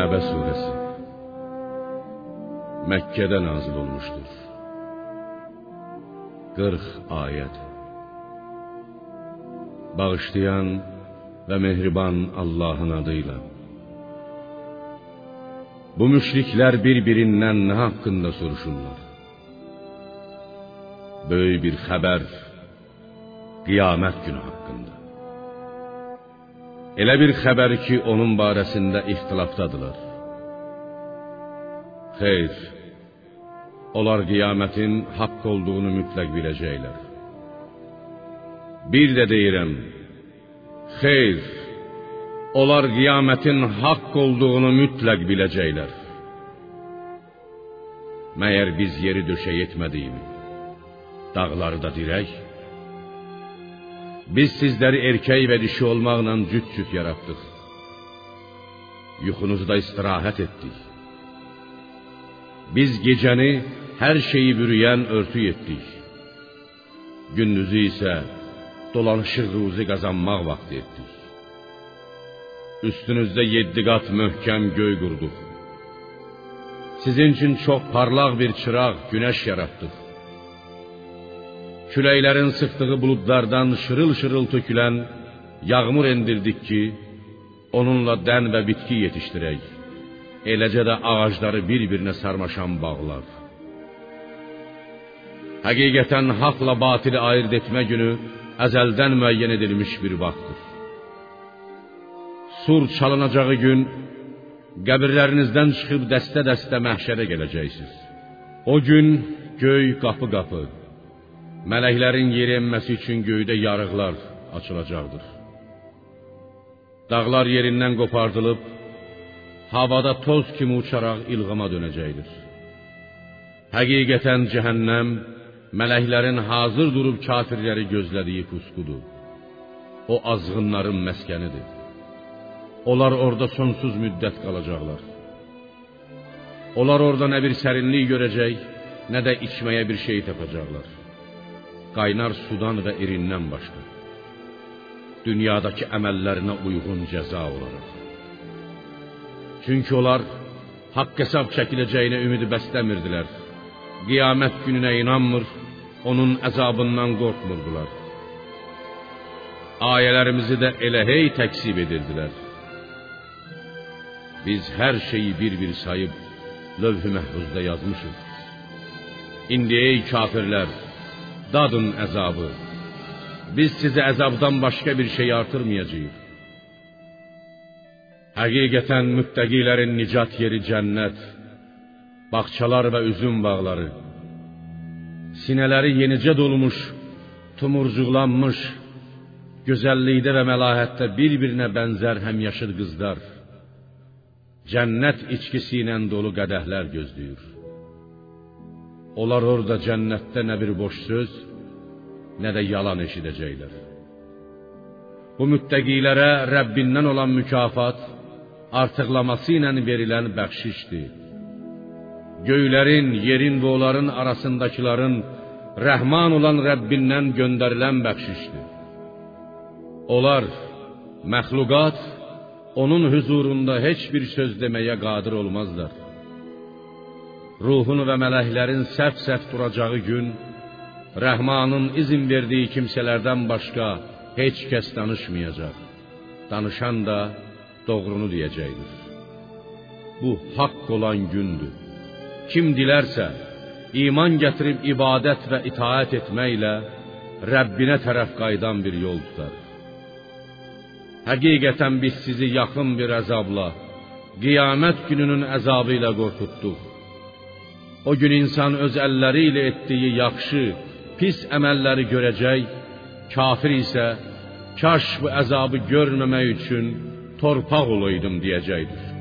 Kəbə surəsi Məkkədə nazil olmuşdur. 40 ayət. Bağışlayan və mehriban Allahın adıyla. Bu müşriklər bir-birindən nə haqqında soruşurlar? Böyük bir xəbər, qiyamət günü haqqında. Elə bir xəbər ki, onun barəsində ixtilafdadılar. Xeyr, onlar qiyamətin haqq olduğunu mütləq biləcəklər. Bir də deyirəm, xeyr, onlar qiyamətin haqq olduğunu mütləq biləcəklər. Məyər biz yeri döşək etmədiyimi, dağları da dirək? Biz sizləri erkək və dişi olmaqla cüt-cüt yaratdıq. Yuxunuzda istirahət etdik. Biz gecəni hər şeyi bürüyən örtü etdik. Gündüzü isə dolanışıq ruzi qazanmaq vaxtı etdik. Üstünüzdə 7 qat möhkəm göy qurduq. Sizin üçün çox parlaq bir çıraq, günəş yaratdıq. Küləklərin sıxdığı buludlardan şırıl-şırıl tökülən yağmur endirdik ki, onunla dən və bitki yetişdirək. Eləcə də ağacları bir-birinə sarmaşan bağlar. Həqiqətən haqla batili ayırt etmə günü əzəldən müəyyən edilmiş bir vaxtdır. Sur çalınacağı gün qəbirlərinizdən çıxıb dəstə-dəstə məhşərə gələcəksiniz. O gün göy qapı-qapı, mələklərin yeri enməsi üçün göydə yarıqlar açılacaqdır. Dağlar yerindən qopardılıb, havada toz kimi uçaraq ilğama dönəcəkdir. Həqiqətən cəhənnəm, mələklərin hazır durub kafirləri gözlədiyi pusqudur. O azğınların məskənidir. Onlar orada sonsuz müddət qalacaqlar. Onlar orada nə bir sərinlik görəcək, nə də içməyə bir şey tapacaqlar. Qaynar sudan və irindən başqa. Dünyadakı əməllərinə uyğun cəza olaraq. Çünki onlar haqq hesab çəkiləcəyinə ümidi bəsləmirdilər. Qiyamət gününə inanmır, onun əzabından qorxmurdular. Ayələrimizi də elə hey təksib edirdilər. Biz hər şeyi bir-bir sayıb lövh-i məhfuzda yazmışıq. İndi ey kafirlər, dadın əzabı. Biz sizə əzabdan başqa bir şey artırmayacağıq. Həqiqətən müttəqilərin nicat yeri cənnət, bağçalar və üzüm bağları, sinələri yenicə dolmuş, tumurcuqlanmış, gözəllikdə və məlahətdə bir-birinə bənzər həmyaşıd qızlar, cənnət içkisi ilə dolu qədəhlər gözləyir. Onlar orada cənnətdə nə bir boş söz, nə də yalan eşidəcəklər. Bu müttəqilərə Rəbbindən olan mükafat, artıqlaması ilə verilən bəxşişdir. Göylərin, yerin və onların arasındakilərin Rəhman olan Rəbbindən göndərilən bəxşişdir. Onlar, məxluqat, onun huzurunda heç bir söz deməyə qadir olmazlar. Ruhunu və mələklərin səf-səf duracağı gün, Rəhmanın izin verdiyi kimsələrdən başqa heç kəs danışmayacaq. Danışan da doğrunu deyəcəkdir. Bu haqq olan gündür. Kim dilərsə, iman gətirib ibadət və itaət etməklə Rəbbinə tərəf qayıdan bir yol tutar. Həqiqətən biz sizi yaxın bir əzabla, qiyamət gününün əzabı ilə qorxutduq. O gün insan öz əlləri ilə etdiyi yaxşı, pis əməlləri görəcək, kafir isə kaş bu əzabı görməmək üçün torpaq olaydım deyəcəkdir.